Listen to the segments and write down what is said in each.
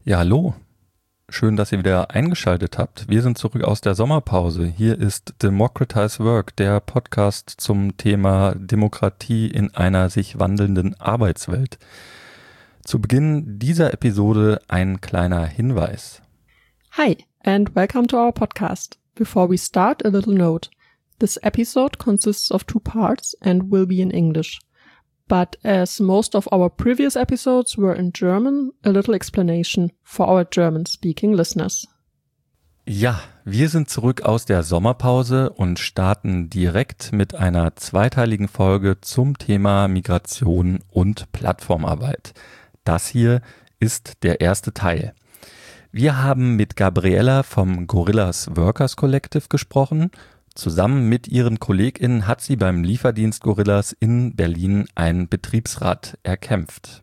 Ja, hallo. Schön, dass ihr wieder eingeschaltet habt. Wir sind zurück aus der Sommerpause. Hier ist Democratize Work, der Podcast zum Thema Demokratie in einer sich wandelnden Arbeitswelt. Zu Beginn dieser Episode ein kleiner Hinweis. Hi, and welcome to our podcast. Before we start, a little note. This episode consists of 2 parts and will be in English. But as most of our previous episodes were in German, a little explanation for our German-speaking listeners. Ja, wir sind zurück aus der Sommerpause und starten direkt mit einer zweiteiligen Folge zum Thema Migration und Plattformarbeit. Das hier ist der erste Teil. Wir haben mit Gabriella vom Gorillas Workers Collective gesprochen. Zusammen mit ihren KollegInnen hat sie beim Lieferdienst Gorillas in Berlin einen Betriebsrat erkämpft.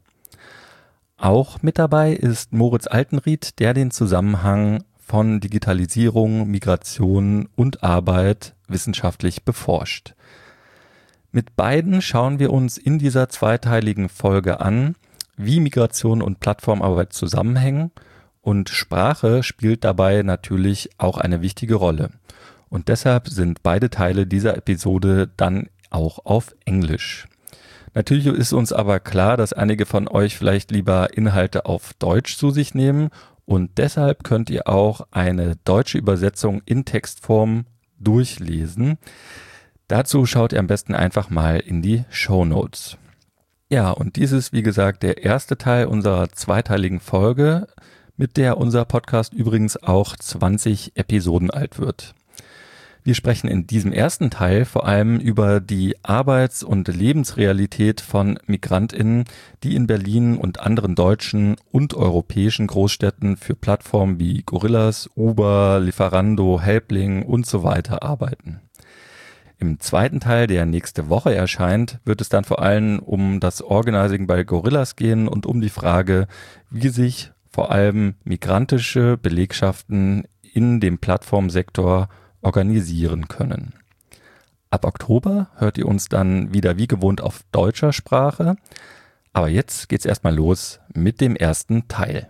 Auch mit dabei ist Moritz Altenried, der den Zusammenhang von Digitalisierung, Migration und Arbeit wissenschaftlich beforscht. Mit beiden schauen wir uns in dieser zweiteiligen Folge an, wie Migration und Plattformarbeit zusammenhängen, und Sprache spielt dabei natürlich auch eine wichtige Rolle. Und deshalb sind beide Teile dieser Episode dann auch auf Englisch. Natürlich ist uns aber klar, dass einige von euch vielleicht lieber Inhalte auf Deutsch zu sich nehmen, und deshalb könnt ihr auch eine deutsche Übersetzung in Textform durchlesen. Dazu schaut ihr am besten einfach mal in die Shownotes. Ja, und dies ist wie gesagt der erste Teil unserer zweiteiligen Folge, mit der unser Podcast übrigens auch 20 Episoden alt wird. Wir sprechen in diesem ersten Teil vor allem über die Arbeits- und Lebensrealität von MigrantInnen, die in Berlin und anderen deutschen und europäischen Großstädten für Plattformen wie Gorillas, Uber, Lieferando, Helpling und so weiter arbeiten. Im zweiten Teil, der nächste Woche erscheint, wird es dann vor allem um das Organizing bei Gorillas gehen und um die Frage, wie sich vor allem migrantische Belegschaften in dem Plattformsektor organisieren können. Ab Oktober hört ihr uns dann wieder wie gewohnt auf deutscher Sprache, aber jetzt geht's erstmal los mit dem ersten Teil.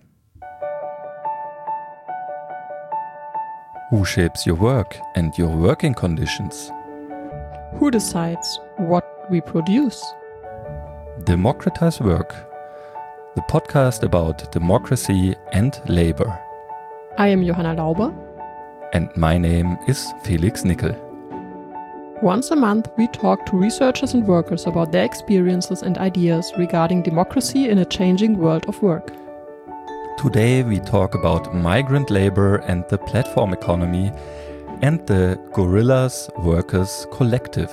Who shapes your work and your working conditions? Who decides what we produce? Democratize Work, the podcast about democracy and labor. I am Johanna Lauber. And my name is Felix Nickel. Once a month, we talk to researchers and workers about their experiences and ideas regarding democracy in a changing world of work. Today we talk about migrant labor and the platform economy and the Gorillas Workers Collective.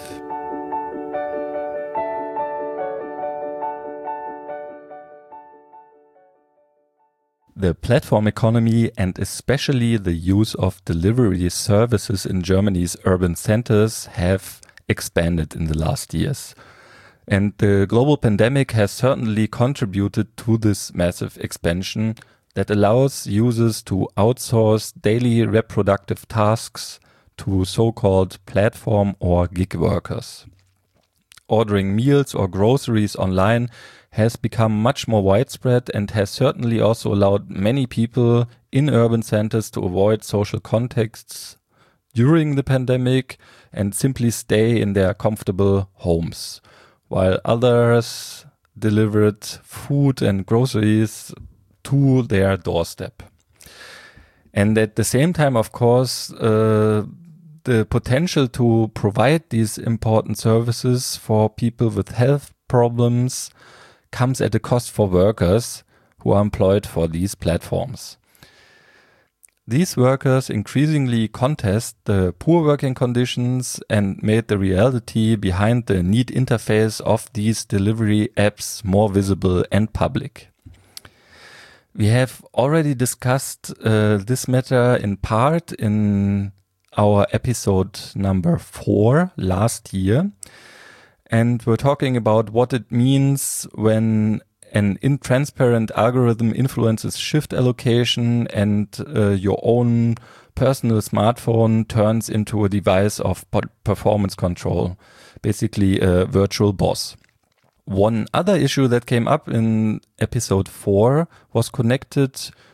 The platform economy, and especially the use of delivery services in Germany's urban centers, have expanded in the last years. And the global pandemic has certainly contributed to this massive expansion that allows users to outsource daily reproductive tasks to so-called platform or gig workers. Ordering meals or groceries online has become much more widespread and has certainly also allowed many people in urban centers to avoid social contexts during the pandemic and simply stay in their comfortable homes, while others delivered food and groceries to their doorstep. And at the same time, of course, the potential to provide these important services for people with health problems comes at a cost for workers who are employed for these platforms. These workers increasingly contest the poor working conditions and made the reality behind the neat interface of these delivery apps more visible and public. We have already discussed this matter in part in our episode number 4 last year. And we're talking about what it means when an intransparent algorithm influences shift allocation and your own personal smartphone turns into a device of performance control, basically a virtual boss. One other issue that came up in episode 4 was connected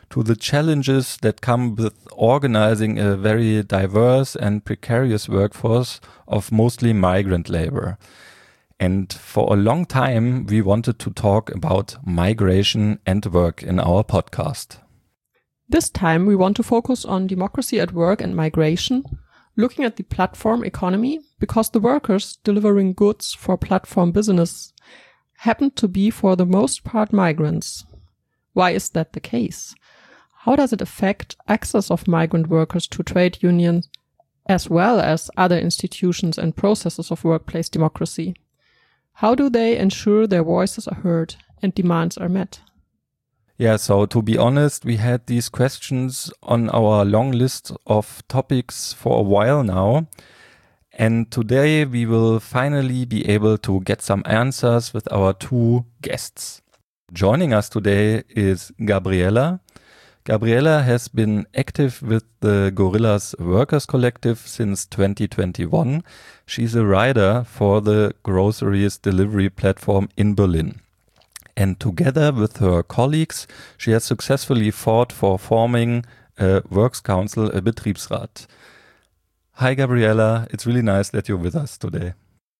to the challenges that come with organizing a very diverse and precarious workforce of mostly migrant labor. And for a long time, we wanted to talk about migration and work in our podcast. This time, we want to focus on democracy at work and migration, looking at the platform economy, because the workers delivering goods for platform business happen to be for the most part migrants. Why is that the case? How does it affect access of migrant workers to trade unions as well as other institutions and processes of workplace democracy? How do they ensure their voices are heard and demands are met? Yeah, so to be honest, we had these questions on our long list of topics for a while now. And today we will finally be able to get some answers with our two guests. Joining us today is Gabriela. Gabriela has been active with the Gorillas Workers Collective since 2021. She's a writer for the groceries delivery platform in Berlin. And together with her colleagues, she has successfully fought for forming a Works Council, a Betriebsrat. Hi, Gabriela. It's really nice that you're with us today.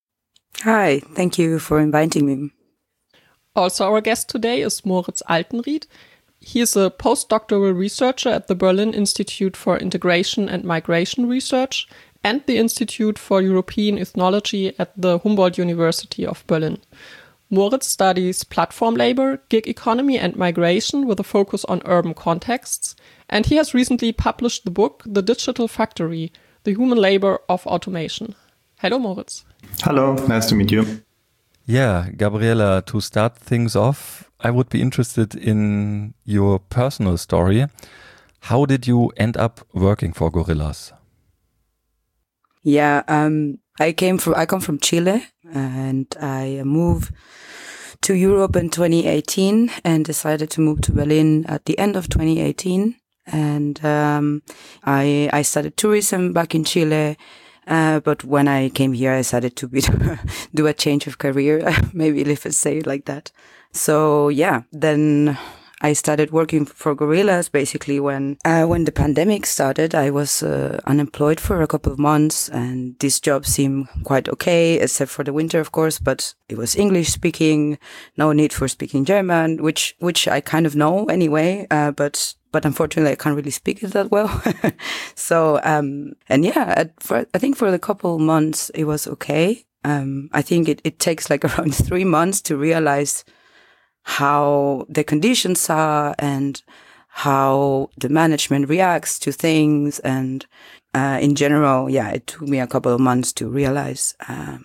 Hi, thank you for inviting me. Also, our guest today is Moritz Altenried. He is a postdoctoral researcher at the Berlin Institute for Integration and Migration Research and the Institute for European Ethnology at the Humboldt University of Berlin. Moritz studies platform labor, gig economy and migration with a focus on urban contexts, and he has recently published the book The Digital Factory, The Human Labor of Automation. Hello, Moritz. Hello, nice to meet you. Yeah, Gabriela, to start things off, I would be interested in your personal story. How did you end up working for Gorillas? Yeah, I come from Chile, and I moved to Europe in 2018 and decided to move to Berlin at the end of 2018. And I studied tourism back in Chile. But when I came here, I decided to do a change of career, maybe let's say it like that. So yeah, then I started working for Gorillas basically when the pandemic started. I was unemployed for a couple of months, and this job seemed quite okay, except for the winter, of course. But it was English speaking, no need for speaking German, which I kind of know anyway. But unfortunately, I can't really speak it that well. So, and yeah, I think for the couple months, it was okay. I think it takes like around 3 months to realize how the conditions are and how the management reacts to things. And in general, yeah, it took me a couple of months to realize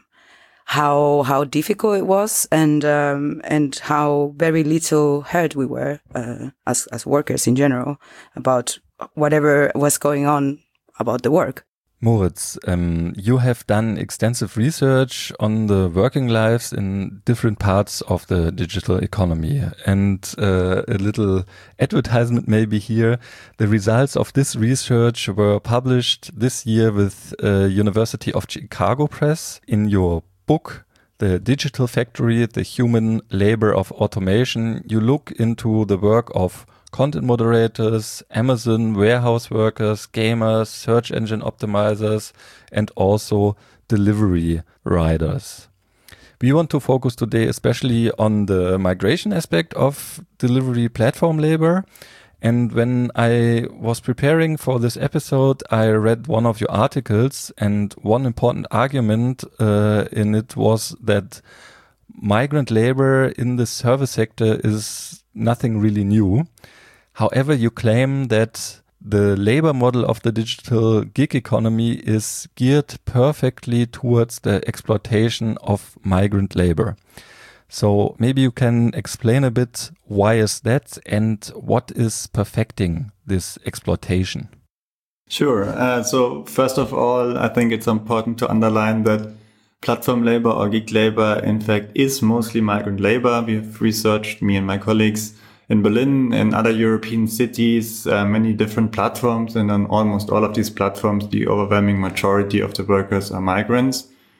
how difficult it was and how very little heard we were as workers in general about whatever was going on about the work. Moritz, you have done extensive research on the working lives in different parts of the digital economy. And a little advertisement maybe here. The results of this research were published this year with University of Chicago Press in your book, The Digital Factory, The Human Labor of Automation. You look into the work of content moderators, Amazon warehouse workers, gamers, search engine optimizers, and also delivery riders. We want to focus today especially on the migration aspect of delivery platform labor. And when I was preparing for this episode, I read one of your articles, and one important argument in it was that migrant labor in the service sector is nothing really new. However, you claim that the labor model of the digital gig economy is geared perfectly towards the exploitation of migrant labor. So maybe you can explain a bit why is that and what is perfecting this exploitation? Sure. So first of all, I think it's important to underline that platform labor or gig labor, in fact, is mostly migrant labor. We've researched, me and my colleagues, in Berlin and other European cities, many different platforms. And on almost all of these platforms, the overwhelming majority of the workers are migrants.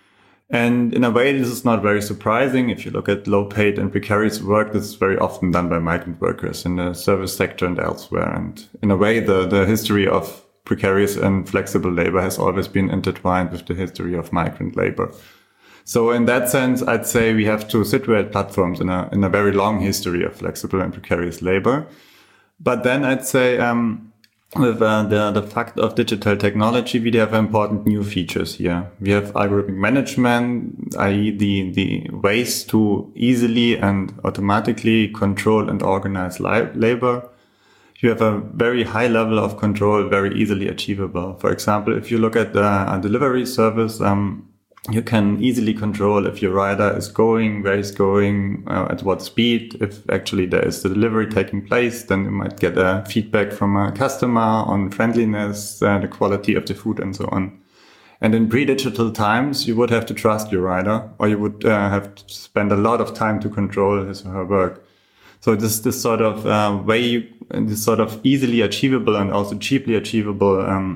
And in a way, this is not very surprising. If you look at low paid and precarious work, this is very often done by migrant workers in the service sector and elsewhere. And in a way, the history of precarious and flexible labor has always been intertwined with the history of migrant labor. So in that sense, I'd say we have to situate platforms in a very long history of flexible and precarious labor. But then I'd say, with the fact of digital technology, we have important new features here. We have algorithmic management, i.e. the ways to easily and automatically control and organize labor. You have a very high level of control, very easily achievable. For example, if you look at a delivery service, you can easily control if your rider is going, where he's going, at what speed. If actually there is the delivery taking place, then you might get a feedback from a customer on friendliness, the quality of the food and so on. And in pre-digital times, you would have to trust your rider, or you would have to spend a lot of time to control his or her work. So this sort of this sort of easily achievable and also cheaply achievable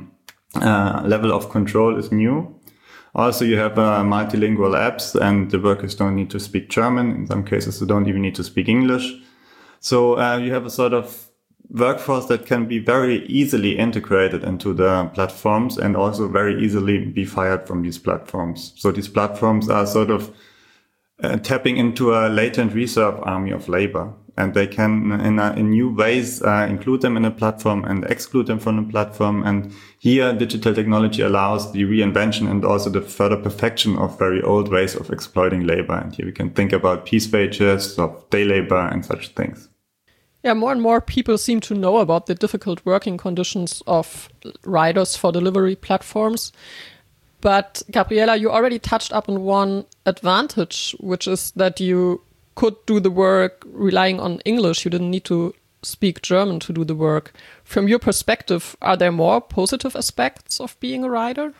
level of control is new. Also, you have multilingual apps, and the workers don't need to speak German. In some cases, they don't even need to speak English. So you have a sort of workforce that can be very easily integrated into the platforms and also very easily be fired from these platforms. So these platforms are sort of tapping into a latent reserve army of labor. And they can, in new ways, include them in a platform and exclude them from the platform. And here, digital technology allows the reinvention and also the further perfection of very old ways of exploiting labor. And here we can think about piece wages, of day labor, and such things. Yeah, more and more people seem to know about the difficult working conditions of riders for delivery platforms. But Gabriela, you already touched up on one advantage, which is that you could do the work relying on English. You didn't need to speak German to do the work. From your perspective, are there more positive aspects of being a rider?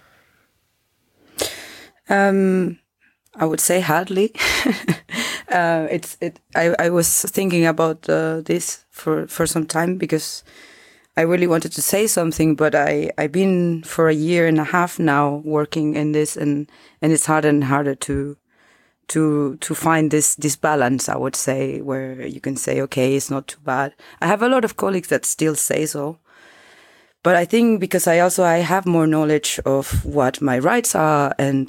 I would say hardly. I was thinking about this for some time because I really wanted to say something, but I've been for a year and a half now working in this, and it's harder and harder to find this balance, I would say, where you can say, okay, it's not too bad. I have a lot of colleagues that still say so. But I think because I have more knowledge of what my rights are, and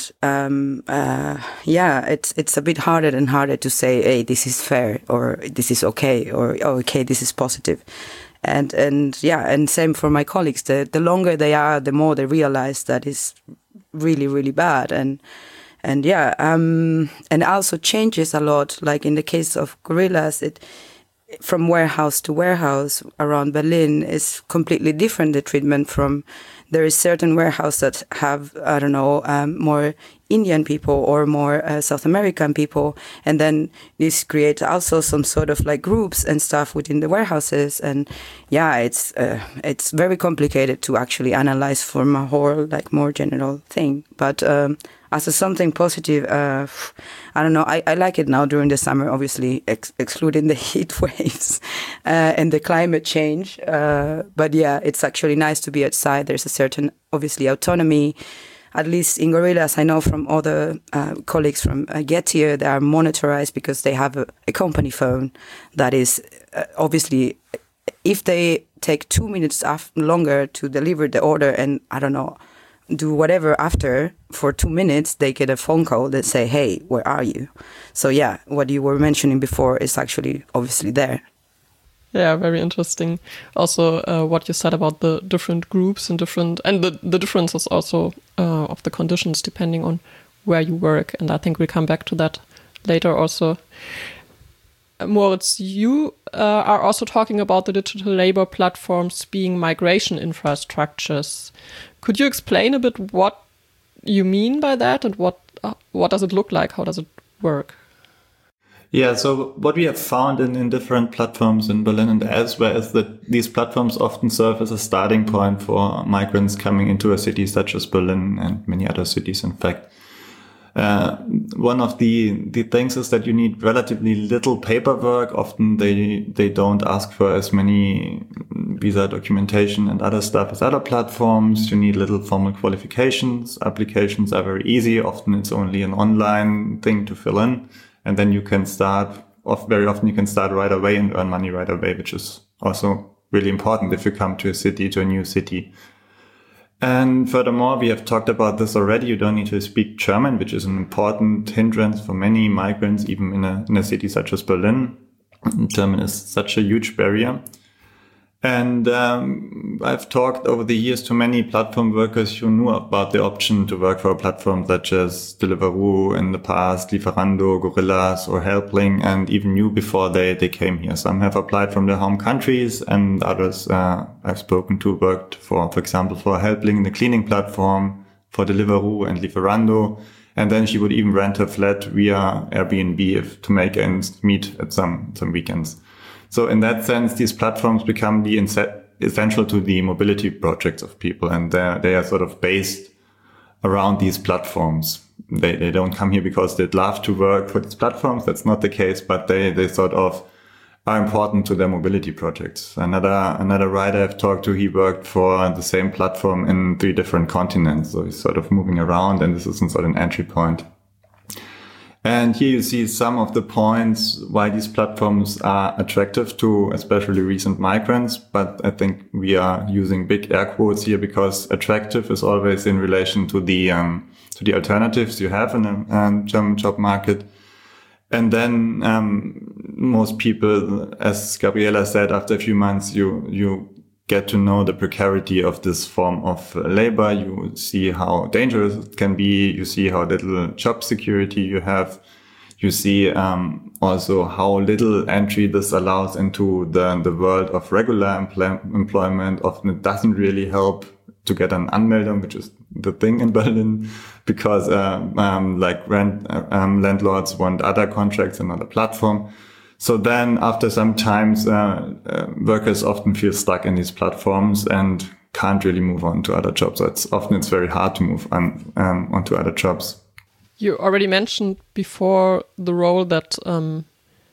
it's a bit harder and harder to say, hey, this is fair, or this is okay, or oh, okay, this is positive. And same for my colleagues. The longer they are, the more they realize that it's really, really bad. And also changes a lot. Like in the case of Gorillas, from warehouse to warehouse around Berlin is completely different. The treatment there is certain warehouses that have, I don't know, more Indian people or more South American people. And then this creates also some sort of like groups and stuff within the warehouses. And yeah, it's very complicated to actually analyze from a whole, like more general thing. But as something positive, I don't know, I like it now during the summer, obviously, excluding the heat waves and the climate change. But yeah, it's actually nice to be outside. There's a certain, obviously, autonomy. At least in Gorillas, I know from other colleagues from Getir, they are monitorized because they have a company phone that is obviously, if they take 2 minutes longer to deliver the order and, I don't know, do whatever after for 2 minutes, they get a phone call that say, hey, where are you? So yeah, what you were mentioning before is actually obviously there. Yeah, very interesting. Also, what you said about the different groups and the differences also of the conditions depending on where you work. And I think we'll come back to that later also. Moritz, you are also talking about the digital labor platforms being migration infrastructures. Could you explain a bit what you mean by that and what does it look like? How does it work? Yeah, so what we have found in different platforms in Berlin and elsewhere is that these platforms often serve as a starting point for migrants coming into a city such as Berlin and many other cities, in fact. One of the things is that you need relatively little paperwork. Often they don't ask for as many visa documentation and other stuff as other platforms. You need little formal qualifications. Applications are very easy. Often it's only an online thing to fill in. And then you can start, very often you can start right away and earn money right away, which is also really important if you come to a new city. And furthermore, we have talked about this already. You don't need to speak German, which is an important hindrance for many migrants, even in a city such as Berlin. German is such a huge barrier. And I've talked over the years to many platform workers who knew about the option to work for a platform such as Deliveroo in the past, Lieferando, Gorillas, or Helpling, and even knew before they came here. Some have applied from their home countries, and others I've spoken to worked for example, for Helpling, the cleaning platform, for Deliveroo and Lieferando. And then she would even rent a flat via Airbnb to make ends meet at some weekends. So in that sense, these platforms become essential to the mobility projects of people, and they are sort of based around these platforms. They don't come here because they'd love to work for these platforms. That's not the case, but they sort of are important to their mobility projects. Another writer I've talked to, he worked for the same platform in 3 different continents. So he's sort of moving around, and this isn't sort of an entry point. And here you see some of the points why these platforms are attractive to especially recent migrants. But I think we are using big air quotes here because attractive is always in relation to the alternatives you have in a German job market. And then most people, as Gabriela said, after a few months, you get to know the precarity of this form of labor. You see how dangerous it can be. You see how little job security you have. You see also how little entry this allows into the world of regular employment. Often it doesn't really help to get an Anmeldung, which is the thing in Berlin, because landlords want other contracts and another platform. So then after some times, workers often feel stuck in these platforms and can't really move on to other jobs. So it's very hard to move on to other jobs. You already mentioned before the role that, the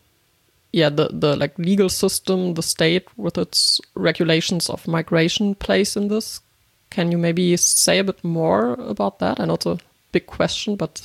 like legal system, the state with its regulations of migration plays in this. Can you maybe say a bit more about that? I know it's a big question, but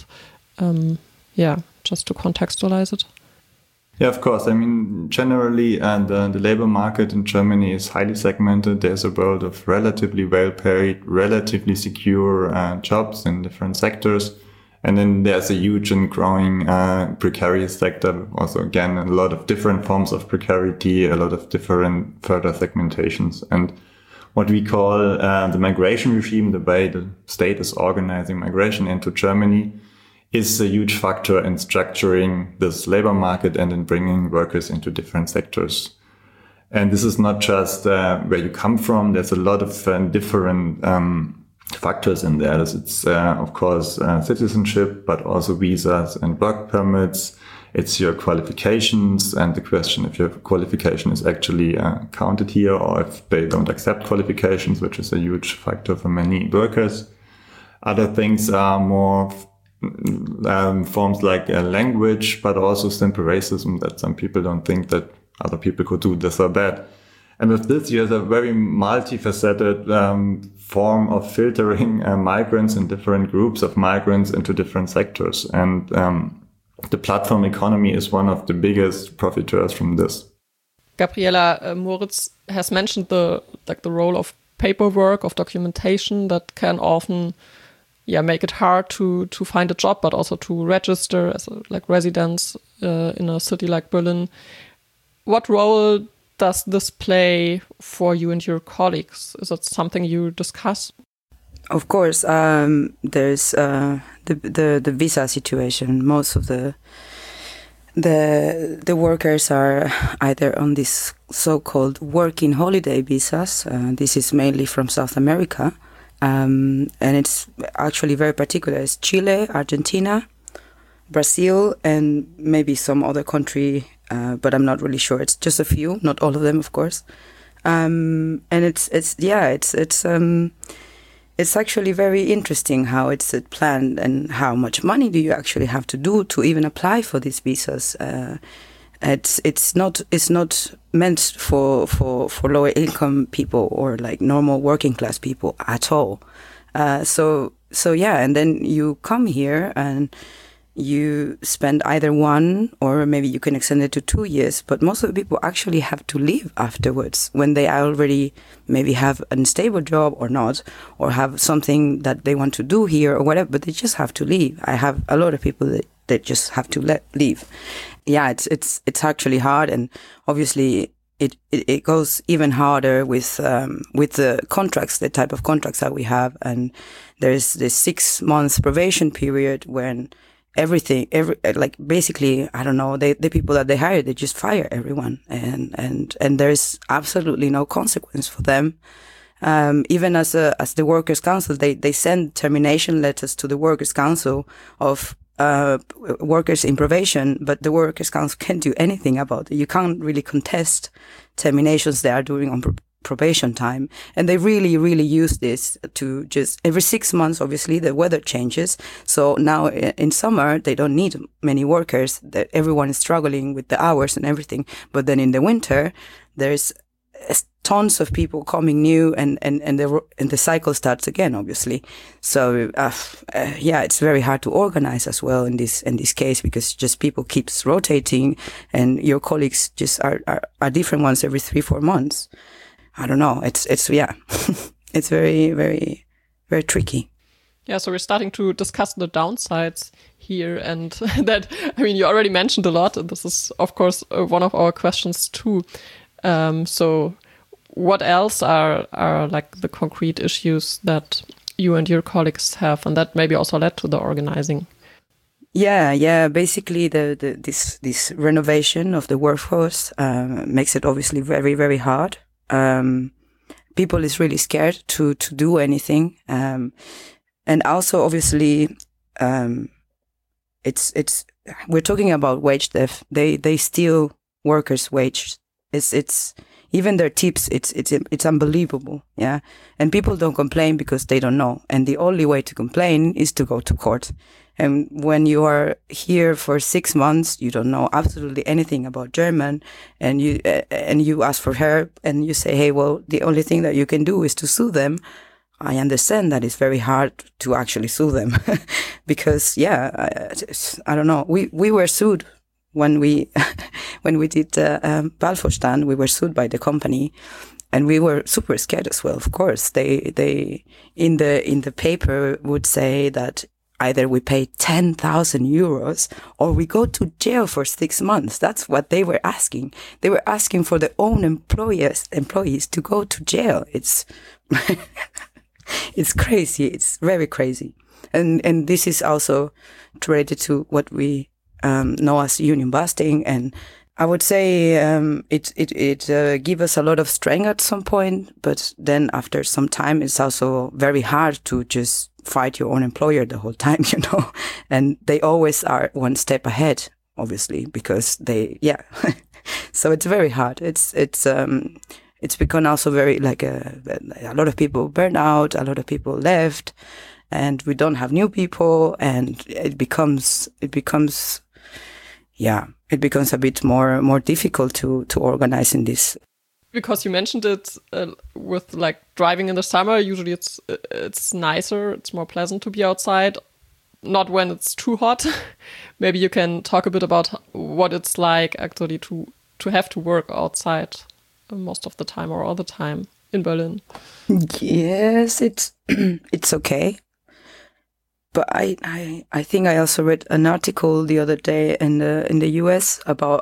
just to contextualize it. Yeah, of course. I mean, generally, the labor market in Germany is highly segmented. There's a world of relatively well-paid, relatively secure jobs in different sectors. And then there's a huge and growing precarious sector. Also, again, a lot of different forms of precarity, a lot of different further segmentations. And what we call the migration regime, the way the state is organizing migration into Germany, is a huge factor in structuring this labor market and in bringing workers into different sectors. And this is not just where you come from. There's a lot of different factors in there. It's, of course, citizenship, but also visas and work permits. It's your qualifications and the question if your qualification is actually counted here or if they don't accept qualifications, which is a huge factor for many workers. Other things are more forms like language, but also simple racism, that some people don't think that other people could do this or that. And with this, you have a very multifaceted form of filtering migrants and different groups of migrants into different sectors. And the platform economy is one of the biggest profiteers from this. Gabriela, Moritz has mentioned the role of paperwork, of documentation that can often make it hard to find a job, but also to register as residents in a city like Berlin. What role does this play for you and your colleagues? Is it something you discuss? Of course, there's the visa situation. Most of the workers are either on these so-called working holiday visas. This is mainly from South America. And it's actually very particular. It's Chile, Argentina, Brazil, and maybe some other country, but I'm not really sure. It's just a few, not all of them, of course. And it's actually very interesting how it's planned and how much money do you actually have to do to even apply for these visas. It's not meant for lower income people or like normal working class people at all. So yeah, and then you come here and you spend either 1 or maybe you can extend it to 2 years, but most of the people actually have to leave afterwards when they already maybe have a stable job or not, or have something that they want to do here or whatever, but they just have to leave. I have a lot of people that just have to leave. Yeah, it's actually hard, and obviously it goes even harder with the contracts, the type of contracts that we have, and there's this 6 months probation period when basically, I don't know, the people that they hire, they just fire everyone, and there's absolutely no consequence for them. Even as the Workers' Council, they send termination letters to the Workers' Council of workers in probation, but the Workers' Council can't do anything about it. You can't really contest terminations they are doing on probation time. And they really, really use this to just every 6 months, obviously the weather changes. So now in summer, they don't need many workers. Everyone is struggling with the hours and everything. But then in the winter, there's tons of people coming new, and the cycle starts again, obviously. So yeah, it's very hard to organize as well in this case, because just people keeps rotating, and your colleagues just are different ones every 3-4 months. I don't know. It's yeah, it's very, very, very tricky. Yeah, so we're starting to discuss the downsides here, and that, I mean, you already mentioned a lot, and this is, of course, one of our questions too. So what else are like the concrete issues that you and your colleagues have, and that maybe also led to the organizing? Yeah. Basically, this renovation of the workforce makes it obviously very, very hard. People is really scared to do anything, and also obviously, it's we're talking about wage theft. They steal workers' wages. It's even their tips. It's unbelievable. Yeah, and people don't complain because they don't know. And the only way to complain is to go to court. And when you are here for 6 months, you don't know absolutely anything about German, and you ask for help, and you say, hey, well, the only thing that you can do is to sue them. I understand that it's very hard to actually sue them because, yeah, I don't know. We were sued when we did Balfour stand. We were sued by the company. And we were super scared as well. Of course, they in the paper would say that either we pay 10,000 euros or we go to jail for 6 months. That's what they were asking. They were asking for their own employees to go to jail. It's it's crazy. It's very crazy. And this is also related to what we know as union busting. And I would say it gives us a lot of strength at some point, but then after some time, it's also very hard to just fight your own employer the whole time, you know. And they always are one step ahead, obviously, because so it's very hard. It's become also very like a lot of people burn out, a lot of people left, and we don't have new people, and it becomes a bit more difficult to organize in this. Because you mentioned it with like driving in the summer, usually it's nicer, it's more pleasant to be outside, not when it's too hot. Maybe you can talk a bit about what it's like actually to have to work outside most of the time or all the time in Berlin. Yes, it's okay. But I think I also read an article the other day in the US about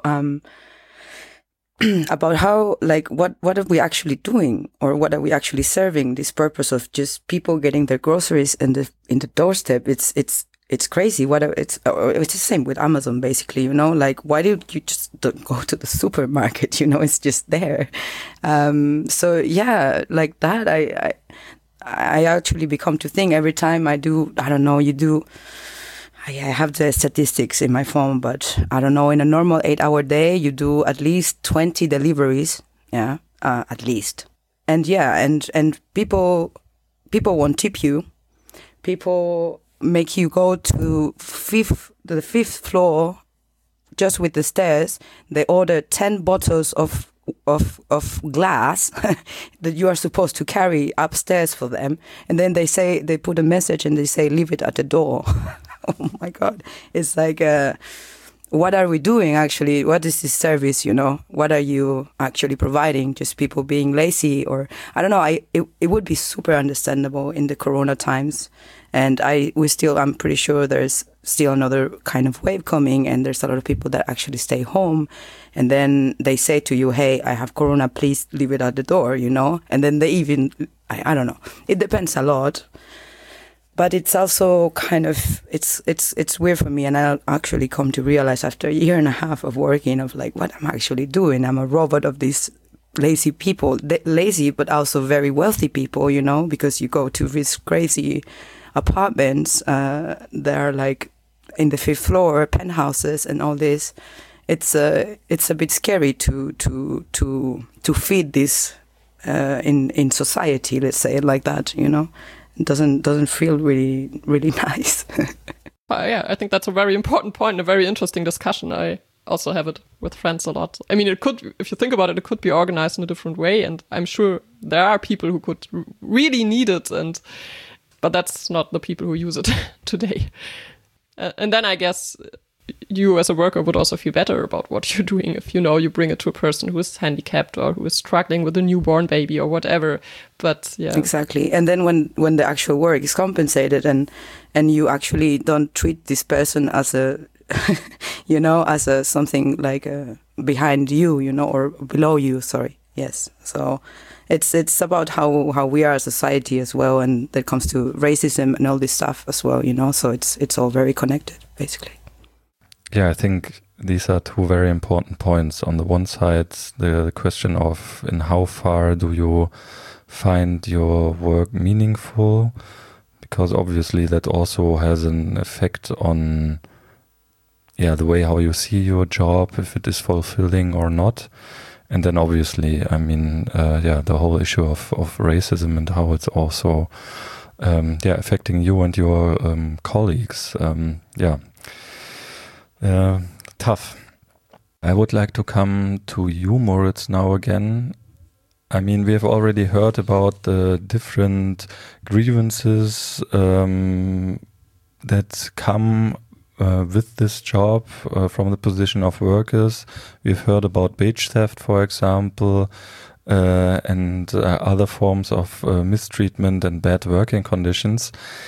how, like, what are we actually doing, or what are we actually serving, this purpose of just people getting their groceries in the doorstep. It's crazy. It's the same with Amazon, basically, you know, like, why do you just don't go to the supermarket? You know, it's just there. So yeah, like that, I actually become to think every time I do, I don't know, I have the statistics in my phone, but I don't know, in a normal 8-hour day, you do at least 20 deliveries. Yeah, at least. And yeah, and people won't tip you. People make you go to the fifth floor just with the stairs, they order 10 bottles of glass that you are supposed to carry upstairs for them, and then they put a message and they say leave it at the door. Oh my God, it's like what are we doing actually? What is this service? What are you actually providing? Just people being lazy, or I don't know. It would be super understandable in the Corona times, and I'm pretty sure there's still another kind of wave coming, and there's a lot of people that actually stay home, and then they say to you, hey, I have Corona, please leave it at the door, and then they even, I don't know, it depends a lot, but it's also kind of, it's weird for me, and I actually come to realize after a year and a half of working of like what I'm actually doing. I'm a robot of these lazy people, lazy but also very wealthy people, because you go to these crazy apartments that are like in the 5th floor, penthouses and all this. It's a bit scary to feed this in society, let's say it like that. It doesn't feel really really nice. Yeah, I think that's a very important point and a very interesting discussion. I also have it with friends a lot. I mean, it could, if you think about it, it could be organized in a different way, and I'm sure there are people who could really need it, but that's not the people who use it today. And then I guess you as a worker would also feel better about what you're doing if you bring it to a person who is handicapped or who is struggling with a newborn baby or whatever. But yeah, exactly. And then when the actual work is compensated and you actually don't treat this person as a as a something like behind you, or below you. Sorry. Yes. So it's about how we are a society as well, and that comes to racism and all this stuff as well, so it's all very connected basically. Yeah, I think these are two very important points. On the one side, the question of in how far do you find your work meaningful, because obviously that also has an effect on the way how you see your job, if it is fulfilling or not. And then obviously, I mean, the whole issue of racism and how it's also, affecting you and your colleagues. Tough. I would like to come to you, Moritz, now again. I mean, we have already heard about the different grievances that come with this job from the position of workers. We've heard about wage theft, for example, and other forms of mistreatment and bad working conditions.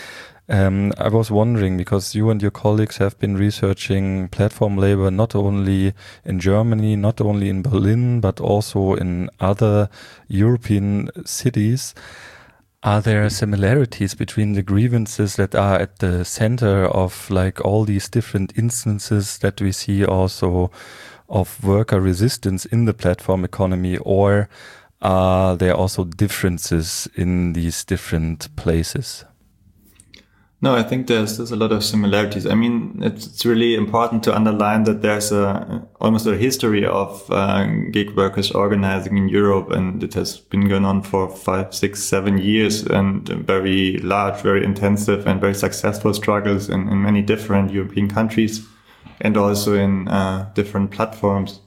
I was wondering, because you and your colleagues have been researching platform labor not only in Germany, not only in Berlin, but also in other European cities. Are there similarities between the grievances that are at the center of like all these different instances that we see also of worker resistance in the platform economy, or are there also differences in these different places? No, I think there's a lot of similarities. I mean, it's really important to underline that there's almost a history of gig workers organizing in Europe, and it has been going on for 5, 6, 7 years, and very large, very intensive and very successful struggles in many different European countries and also in different platforms.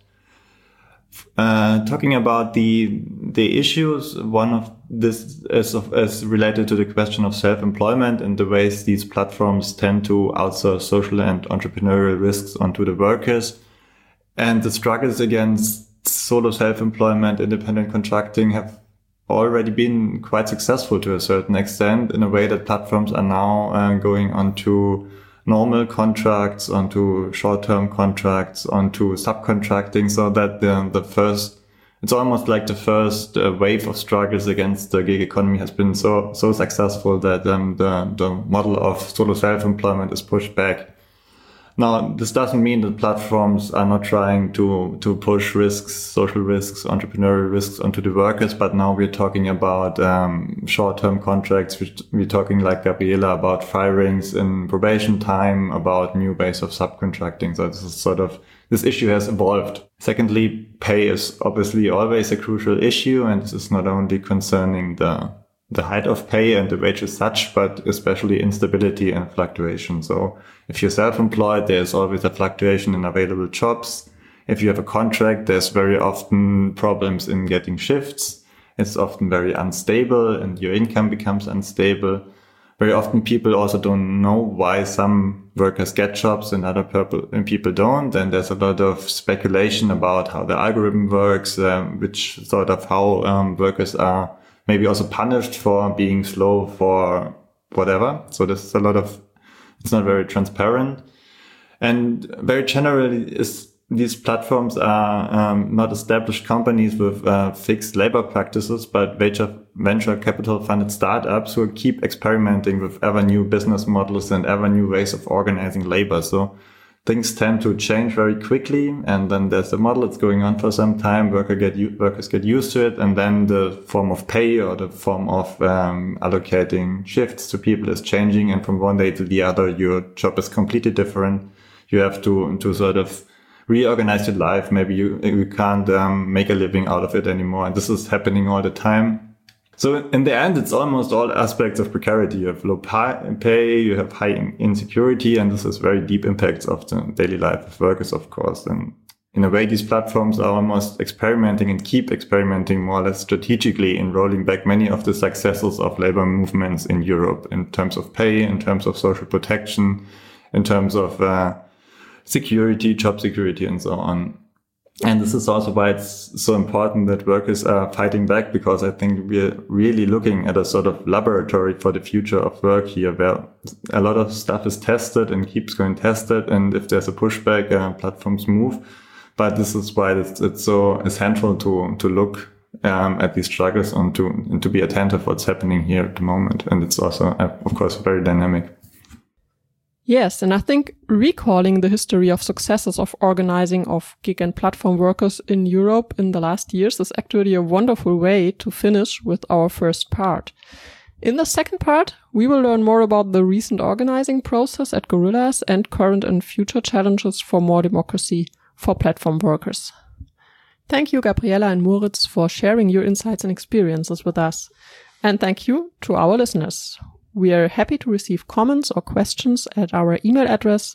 Talking about the issues, one of this is related to the question of self-employment and the ways these platforms tend to outsource social and entrepreneurial risks onto the workers. And the struggles against solo self-employment, independent contracting have already been quite successful to a certain extent, in a way that platforms are now going onto normal contracts, onto short-term contracts, onto subcontracting, so that it's almost like the first wave of struggles against the gig economy has been so successful that the model of solo self-employment is pushed back. Now, this doesn't mean that platforms are not trying to push risks, social risks, entrepreneurial risks onto the workers, but now we're talking about short-term contracts. We're talking, like Gabriela, about firings in probation time, about new ways of subcontracting. So this issue has evolved. Secondly, pay is obviously always a crucial issue, and this is not only concerning the the height of pay and the wage as such, but especially instability and fluctuation. So if you're self-employed, there's always a fluctuation in available jobs. If you have a contract, there's very often problems in getting shifts. It's often very unstable and your income becomes unstable. Very often people also don't know why some workers get jobs and other people don't. And there's a lot of speculation about how the algorithm works, which sort of how workers are maybe also punished for being slow for whatever. So there's a lot of, it's not very transparent. And very generally these platforms are not established companies with fixed labor practices, but venture capital funded startups who keep experimenting with ever new business models and ever new ways of organizing labor. So things tend to change very quickly, and then there's a model that's going on for some time. Workers get used to it, and then the form of pay or the form of allocating shifts to people is changing, and from one day to the other, your job is completely different. You have to sort of reorganize your life. Maybe you can't make a living out of it anymore, and this is happening all the time. So in the end, it's almost all aspects of precarity. You have low pay, you have high insecurity, and this has very deep impacts of the daily life of workers, of course. And in a way, these platforms are almost experimenting and keep experimenting more or less strategically in rolling back many of the successes of labor movements in Europe in terms of pay, in terms of social protection, in terms of security, job security, and so on. And this is also why it's so important that workers are fighting back, because I think we're really looking at a sort of laboratory for the future of work here, where a lot of stuff is tested and keeps going tested. And if there's a pushback, platforms move. But this is why it's so essential to look at these struggles and to be attentive what's happening here at the moment. And it's also, of course, very dynamic. Yes, and I think recalling the history of successes of organizing of gig and platform workers in Europe in the last years is actually a wonderful way to finish with our first part. In the second part, we will learn more about the recent organizing process at Gorillas and current and future challenges for more democracy for platform workers. Thank you, Gabriela and Moritz, for sharing your insights and experiences with us. And thank you to our listeners. We are happy to receive comments or questions at our email address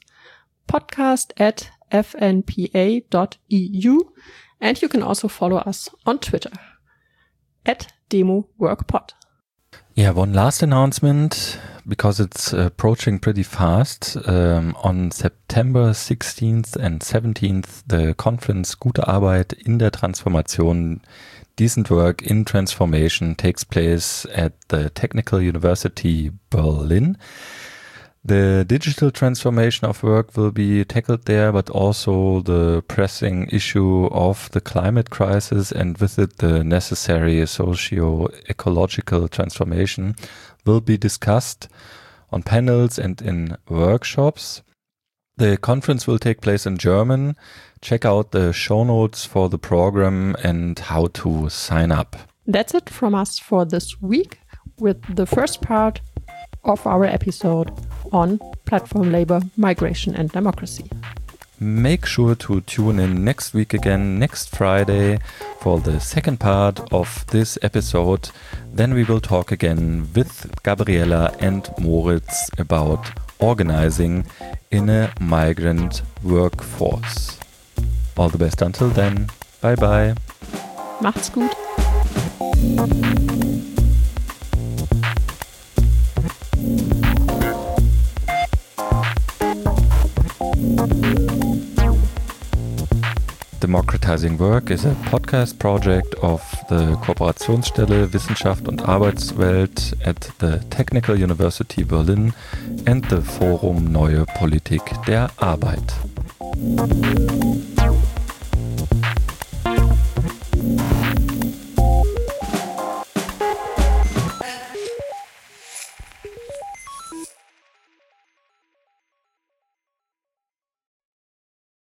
podcast@fnpa.eu, and you can also follow us on Twitter @DemoWorkPod. Yeah, one last announcement, because it's approaching pretty fast. On September 16th and 17th, the conference Gute Arbeit in der Transformation, Decent Work in Transformation takes place at the Technical University Berlin. The digital transformation of work will be tackled there, but also the pressing issue of the climate crisis, and with it the necessary socio-ecological transformation will be discussed on panels and in workshops. The conference will take place in German. Check out the show notes for the program and how to sign up. That's it from us for this week with the first part of our episode on platform labor, migration and democracy. Make sure to tune in next week again, next Friday, for the second part of this episode. Then we will talk again with Gabriela and Moritz about organizing in a migrant workforce. All the best until then. Bye bye. Macht's gut. Democratizing Work is a podcast project of the Kooperationsstelle Wissenschaft und Arbeitswelt at the Technical University Berlin and the Forum Neue Politik der Arbeit.